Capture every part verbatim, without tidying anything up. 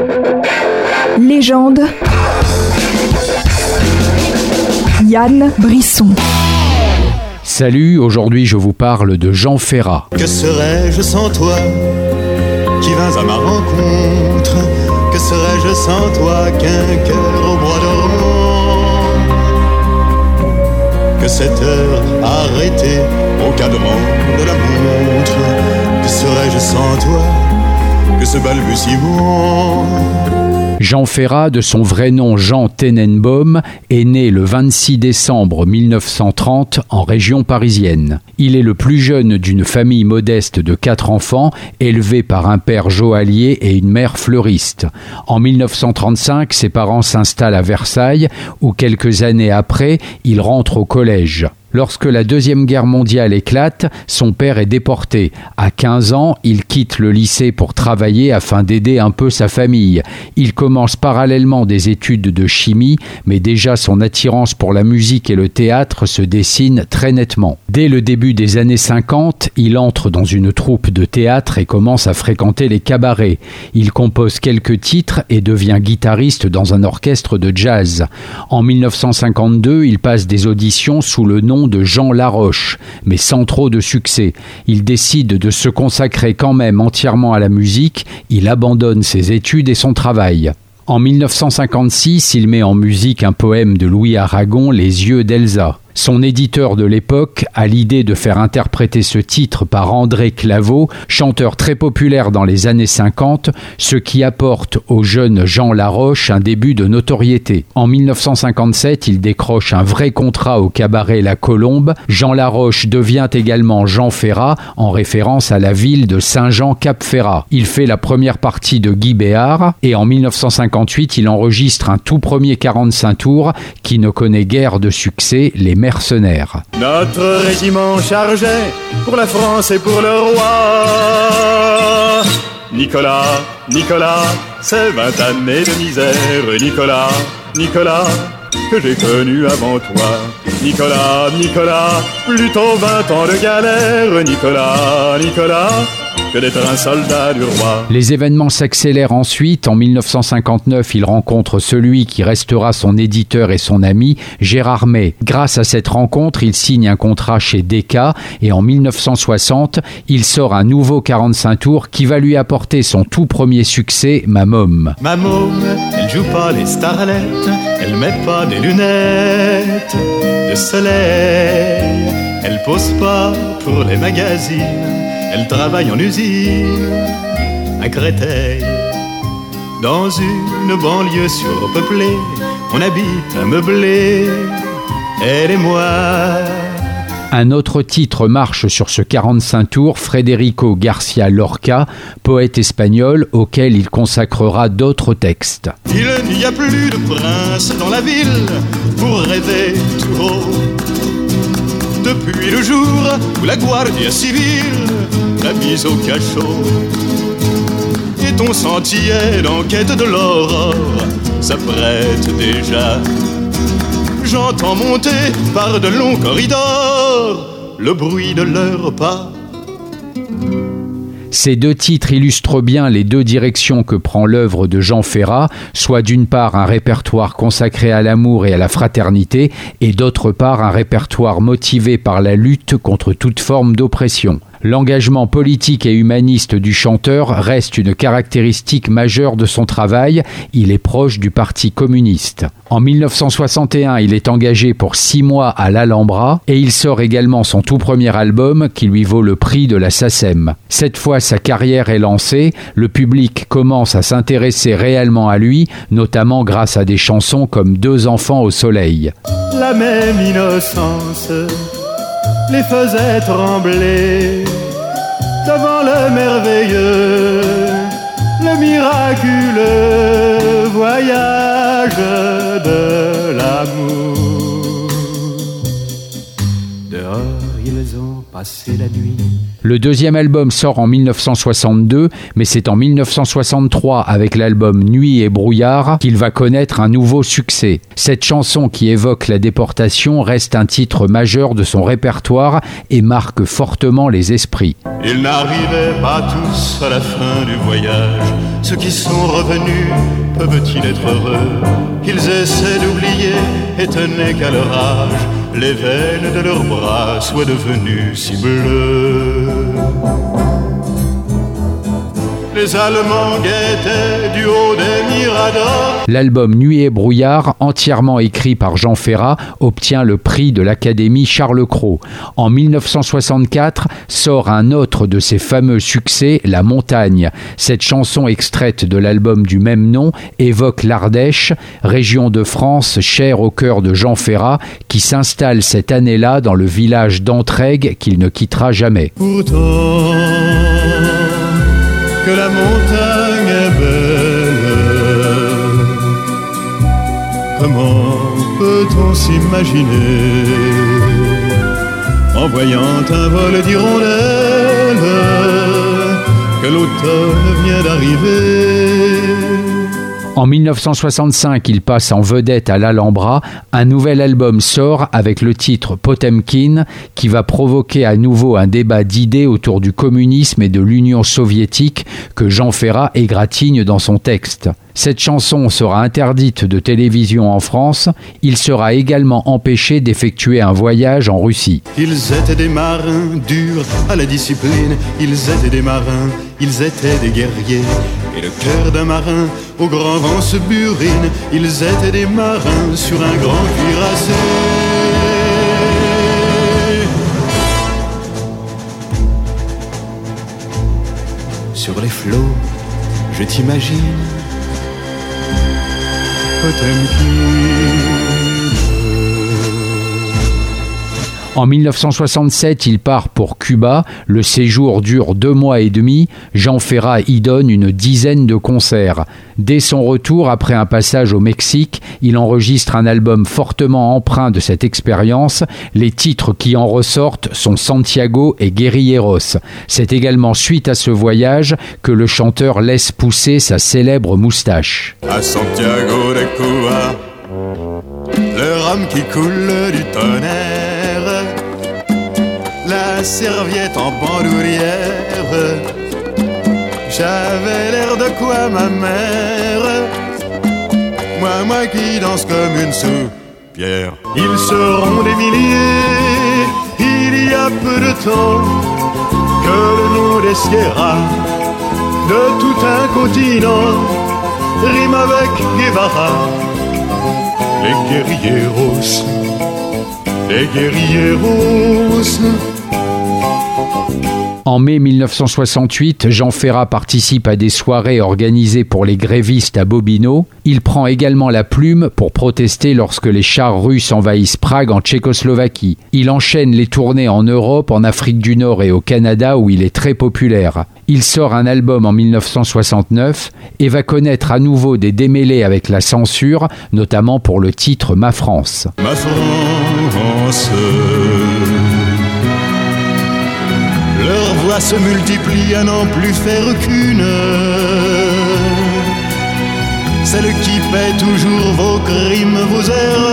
Légende. Yann Brisson. Salut, aujourd'hui je vous parle de Jean Ferrat. Que serais-je sans toi, qui vins à ma rencontre? Que serais-je sans toi qu'un cœur au bois dormant? Que cette heure arrêtée au cadran de la montre? Que serais-je sans toi que ce balbutiement? Jean Ferrat, de son vrai nom Jean Tenenbaum, est né le vingt-six décembre mille neuf cent trente en région parisienne. Il est le plus jeune d'une famille modeste de quatre enfants, élevés par un père joaillier et une mère fleuriste. En mille neuf cent trente-cinq, ses parents s'installent à Versailles, où quelques années après, il rentre au collège. Lorsque la Deuxième Guerre mondiale éclate, son père est déporté. À quinze ans, il quitte le lycée pour travailler afin d'aider un peu sa famille. Il commence parallèlement des études de chimie, mais déjà son attirance pour la musique et le théâtre se dessine très nettement. Dès le début des années cinquante, il entre dans une troupe de théâtre et commence à fréquenter les cabarets. Il compose quelques titres et devient guitariste dans un orchestre de jazz. En mille neuf cent cinquante-deux, il passe des auditions sous le nom de Jean Laroche, mais sans trop de succès. Il décide de se consacrer quand même entièrement à la musique. Il abandonne ses études et son travail. En mille neuf cent cinquante-six, il met en musique un poème de Louis Aragon, Les yeux d'Elsa. Son éditeur de l'époque a l'idée de faire interpréter ce titre par André Claveau, chanteur très populaire dans les années cinquante, ce qui apporte au jeune Jean Laroche un début de notoriété. En mille neuf cent cinquante-sept, il décroche un vrai contrat au cabaret La Colombe. Jean Laroche devient également Jean Ferrat, en référence à la ville de Saint-Jean-Cap-Ferrat. Il fait la première partie de Guy Béard et en mille neuf cent cinquante-huit, il enregistre un tout premier quarante-cinq tours qui ne connaît guère de succès, Les Mercenaires. Notre régiment chargeait pour la France et pour le roi. Nicolas, Nicolas, c'est vingt années de misère. Nicolas, Nicolas, que j'ai connu avant toi. Nicolas, Nicolas, plutôt vingt ans de galère. Nicolas, Nicolas, que d'être un soldat du roi. Les événements s'accélèrent ensuite. En mille neuf cent cinquante-neuf, il rencontre celui qui restera son éditeur et son ami, Gérard May. Grâce à cette rencontre, il signe un contrat chez Decca et en mille neuf cent soixante, il sort un nouveau quarante-cinq tours qui va lui apporter son tout premier succès, Ma Môme. Ma môme, elle joue pas les starlettes, elle met pas des lunettes de soleil, elle pose pas pour les magazines, elle travaille en usine à Créteil. Dans une banlieue surpeuplée, on habite un meublé, elle et moi. Un autre titre marche sur ce quarante-cinq tours, Federico García Lorca, poète espagnol auquel il consacrera d'autres textes. Il n'y a plus de prince dans la ville pour rêver tout haut. Depuis le jour où la Guardia civile l'a mise au cachot, et ton sentier d'enquête de l'aurore s'apprête déjà. J'entends monter par de longs corridors le bruit de leurs pas. Ces deux titres illustrent bien les deux directions que prend l'œuvre de Jean Ferrat, soit d'une part un répertoire consacré à l'amour et à la fraternité, et d'autre part un répertoire motivé par la lutte contre toute forme d'oppression. L'engagement politique et humaniste du chanteur reste une caractéristique majeure de son travail. Il est proche du Parti communiste. En mille neuf cent soixante et un, il est engagé pour six mois à l'Alhambra et il sort également son tout premier album qui lui vaut le prix de la SACEM. Cette fois, sa carrière est lancée. Le public commence à s'intéresser réellement à lui, notamment grâce à des chansons comme Deux enfants au soleil. La même innocence les faisait trembler devant le merveilleux, le miraculeux voyage de l'amour. Dehors, ils ont passé la nuit Le deuxième album sort en mille neuf cent soixante-deux, mais c'est en mille neuf cent soixante-trois, avec l'album Nuit et brouillard, qu'il va connaître un nouveau succès. Cette chanson qui évoque la déportation reste un titre majeur de son répertoire et marque fortement les esprits. Ils n'arrivaient pas tous à la fin du voyage. Ceux qui sont revenus, peuvent-ils être heureux? Qu'ils essaient d'oublier, étonnés qu'à leur âge, les veines de leurs bras soient devenues si bleues. Les Allemands guettaient du haut des miradors. L'album Nuit et brouillard, entièrement écrit par Jean Ferrat, obtient le prix de l'Académie Charles Cros. En mille neuf cent soixante-quatre, sort un autre de ses fameux succès, La Montagne. Cette chanson extraite de l'album du même nom évoque l'Ardèche, région de France chère au cœur de Jean Ferrat, qui s'installe cette année-là dans le village d'Entraigues qu'il ne quittera jamais. Pourtant que la montagne est belle, comment peut-on s'imaginer en voyant un vol d'hirondelles que l'automne vient d'arriver? En mille neuf cent soixante-cinq, il passe en vedette à l'Alhambra. Un nouvel album sort avec le titre Potemkin, qui va provoquer à nouveau un débat d'idées autour du communisme et de l'Union soviétique que Jean Ferrat égratigne dans son texte. Cette chanson sera interdite de télévision en France. Il sera également empêché d'effectuer un voyage en Russie. Ils étaient des marins durs à la discipline. Ils étaient des marins, ils étaient des guerriers. Et le cœur d'un marin au grand vent se burine. Ils étaient des marins sur un grand cuirassé. Sur les flots, je t'imagine Potemkin. En mille neuf cent soixante-sept, il part pour Cuba. Le séjour dure deux mois et demi. Jean Ferrat y donne une dizaine de concerts. Dès son retour, après un passage au Mexique, il enregistre un album fortement empreint de cette expérience. Les titres qui en ressortent sont Santiago et Guerrilleros. C'est également suite à ce voyage que le chanteur laisse pousser sa célèbre moustache. À Santiago de Cuba, le rhum qui coule du tonnerre, la serviette en bandoulière, j'avais l'air de quoi ma mère, moi, moi qui danse comme une soupière. Ils seront des milliers, il y a peu de temps, que le nom des Sierras, de tout un continent, rime avec Guevara. Les guerrilleros, les guerrilleros. En mai mille neuf cent soixante-huit, Jean Ferrat participe à des soirées organisées pour les grévistes à Bobino. Il prend également la plume pour protester lorsque les chars russes envahissent Prague en Tchécoslovaquie. Il enchaîne les tournées en Europe, en Afrique du Nord et au Canada où il est très populaire. Il sort un album en mille neuf cent soixante-neuf et va connaître à nouveau des démêlés avec la censure, notamment pour le titre Ma France. Ma France, leurs voix se multiplient à n'en plus faire qu'une. Celle qui paie toujours vos crimes, vos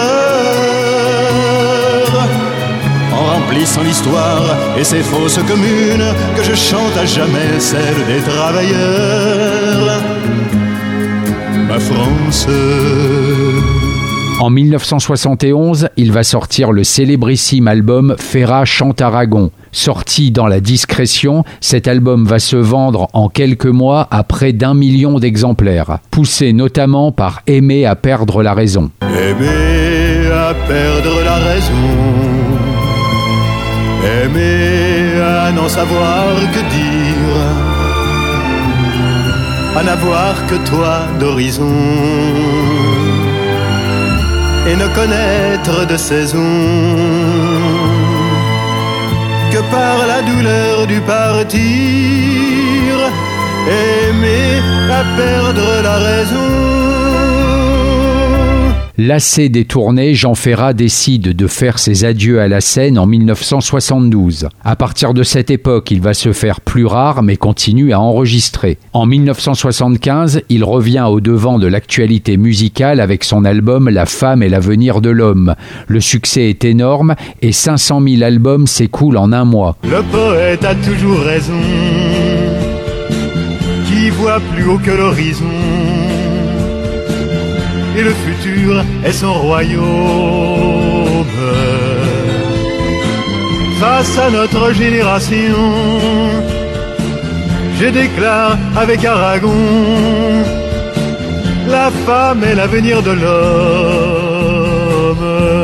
erreurs, en remplissant l'histoire et ses fausses communes, que je chante à jamais celle des travailleurs. Ma France. En mille neuf cent soixante et onze, il va sortir le célébrissime album Ferrat chante Aragon. Sorti dans la discrétion, cet album va se vendre en quelques mois à près d'un million d'exemplaires, poussé notamment par Aimer à perdre la raison. Aimer à perdre la raison, aimer à n'en savoir que dire, à n'avoir que toi d'horizon, et ne connaître de saison que par la douleur du partir, aimer à perdre la raison. Lassé des tournées, Jean Ferrat décide de faire ses adieux à la scène en mille neuf cent soixante-douze. À partir de cette époque, il va se faire plus rare mais continue à enregistrer. En mille neuf cent soixante-quinze, il revient au devant de l'actualité musicale avec son album La femme et l'avenir de l'homme. Le succès est énorme et cinq cent mille albums s'écoulent en un mois. Le poète a toujours raison, qui voit plus haut que l'horizon. Et le futur est son royaume. Face à notre génération, je déclare avec Aragon, la femme est l'avenir de l'homme.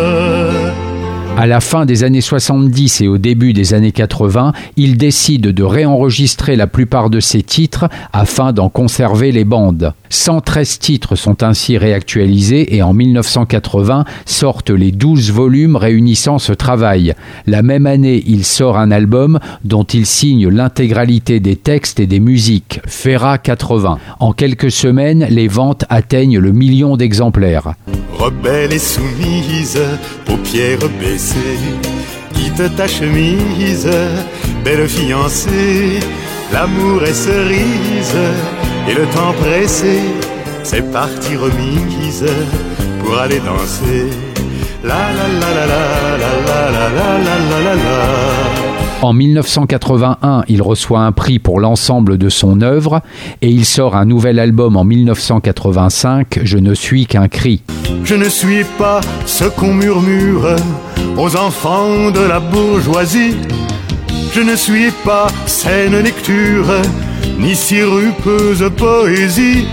À la fin des années soixante-dix et au début des années quatre-vingts, il décide de réenregistrer la plupart de ses titres afin d'en conserver les bandes. cent treize titres sont ainsi réactualisés et en mille neuf cent quatre-vingts sortent les douze volumes réunissant ce travail. La même année, il sort un album dont il signe l'intégralité des textes et des musiques, Ferrat quatre-vingts. En quelques semaines, les ventes atteignent le million d'exemplaires. Rebelle et soumise, paupières baissées, quitte ta chemise, belle fiancée, l'amour est cerise, et le temps pressé, c'est parti remise, pour aller danser, la la la la la la la la la la la. En mille neuf cent quatre-vingt-un, il reçoit un prix pour l'ensemble de son œuvre et il sort un nouvel album en mille neuf cent quatre-vingt-cinq, Je ne suis qu'un cri. Je ne suis pas ce qu'on murmure aux enfants de la bourgeoisie. Je ne suis pas saine lecture, ni sirupeuse poésie.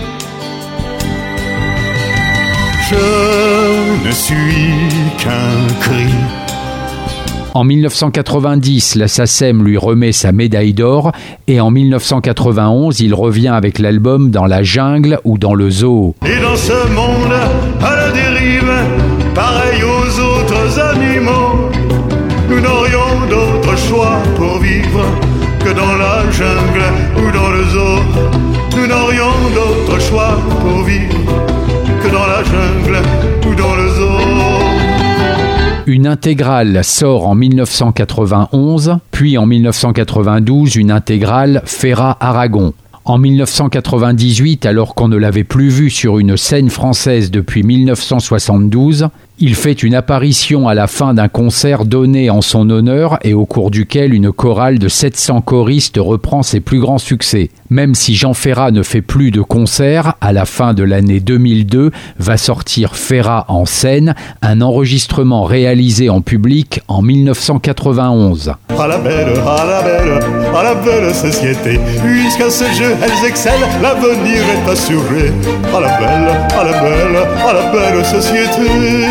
Je ne suis qu'un cri. En mille neuf cent quatre-vingt-dix, la SACEM lui remet sa médaille d'or et en mille neuf cent quatre-vingt-onze, il revient avec l'album Dans la jungle ou dans le zoo. Et dans ce monde à la dérive, pareil aux autres animaux, nous n'aurions d'autre choix pour vivre que dans la jungle ou dans le zoo. Nous n'aurions d'autre choix pour vivre que dans la jungle ou dans le zoo. Une intégrale sort en mille neuf cent quatre-vingt-onze, puis en mille neuf cent quatre-vingt-douze, une intégrale Ferrat-Aragon. En mille neuf cent quatre-vingt-dix-huit, alors qu'on ne l'avait plus vu sur une scène française depuis mille neuf cent soixante-douze, il fait une apparition à la fin d'un concert donné en son honneur et au cours duquel une chorale de sept cents choristes reprend ses plus grands succès. Même si Jean Ferrat ne fait plus de concerts, à la fin de l'année deux mille deux va sortir Ferrat en scène, un enregistrement réalisé en public en mille neuf cent quatre-vingt-onze. À la belle, à la belle, à la belle société, puisqu'à ce jeu elles excellent, l'avenir est assuré. À la belle, à la belle, à la belle société.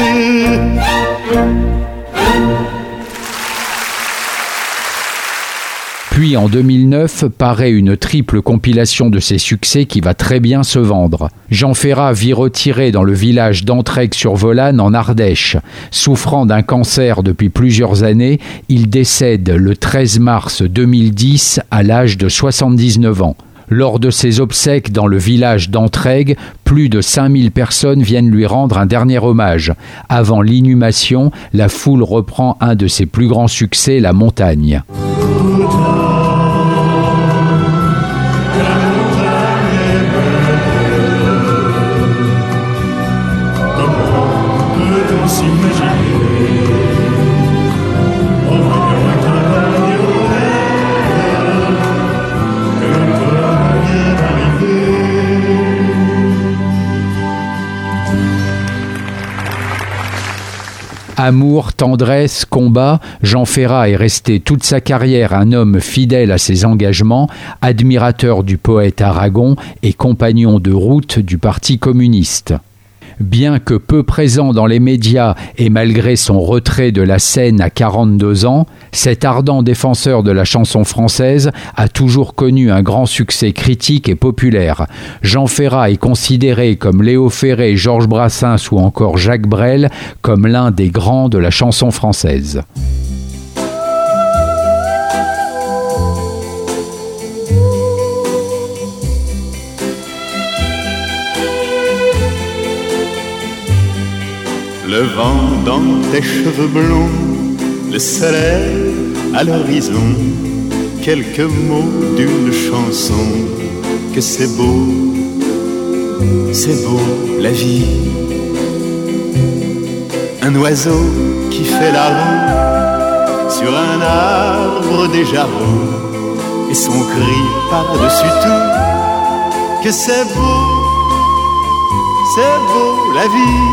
Puis en deux mille neuf, paraît une triple compilation de ses succès qui va très bien se vendre. Jean Ferrat vit retiré dans le village d'Entraigues-sur-Volane en Ardèche. Souffrant d'un cancer depuis plusieurs années, il décède le treize mars deux mille dix à l'âge de soixante-dix-neuf ans. Lors de ses obsèques dans le village d'Entraigues, plus de cinq mille personnes viennent lui rendre un dernier hommage. Avant l'inhumation, la foule reprend un de ses plus grands succès, La Montagne. Amour, tendresse, combat, Jean Ferrat est resté toute sa carrière un homme fidèle à ses engagements, admirateur du poète Aragon et compagnon de route du Parti communiste. Bien que peu présent dans les médias et malgré son retrait de la scène à quarante-deux ans, cet ardent défenseur de la chanson française a toujours connu un grand succès critique et populaire. Jean Ferrat est considéré comme Léo Ferré, Georges Brassens ou encore Jacques Brel comme l'un des grands de la chanson française. le vent dans tes cheveux blonds, le soleil à l'horizon, quelques mots d'une chanson, que c'est beau, c'est beau la vie. Un oiseau qui fait la roue sur un arbre déjà roux, et son cri par-dessus tout, que c'est beau, c'est beau la vie.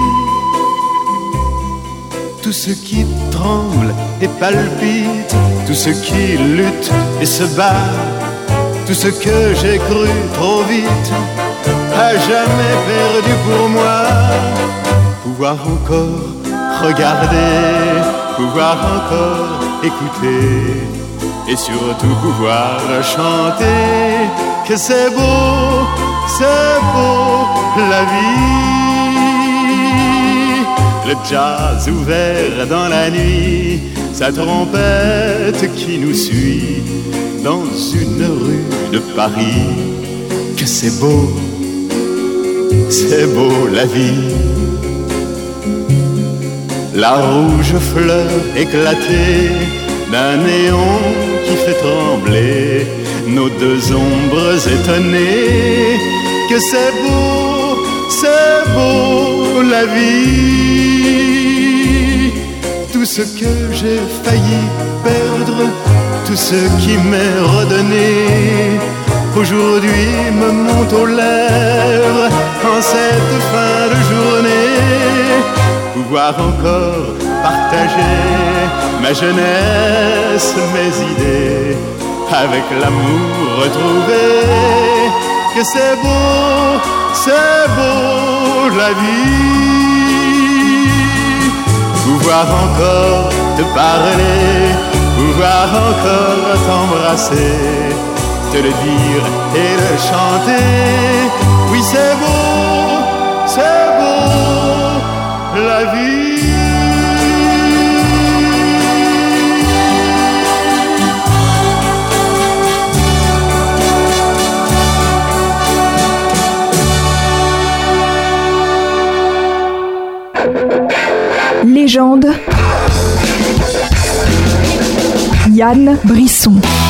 Tout ce qui tremble et palpite, tout ce qui lutte et se bat, tout ce que j'ai cru trop vite, à jamais perdu pour moi. Pouvoir encore regarder, pouvoir encore écouter, et surtout pouvoir chanter, que c'est beau, c'est beau la vie. Le jazz ouvert dans la nuit, sa trompette qui nous suit dans une rue de Paris, que c'est beau, c'est beau la vie. La rouge fleur éclatée d'un néon qui fait trembler nos deux ombres étonnées, que c'est beau, c'est beau la vie. Tout ce que j'ai failli perdre, tout ce qui m'est redonné, aujourd'hui me monte aux lèvres en cette fin de journée. Pouvoir encore partager ma jeunesse, mes idées, avec l'amour retrouvé, que c'est beau, c'est beau la vie. Pouvoir encore te parler, pouvoir encore t'embrasser, te le dire et le chanter, oui c'est beau, c'est beau la vie. Légende. Yann Brisson.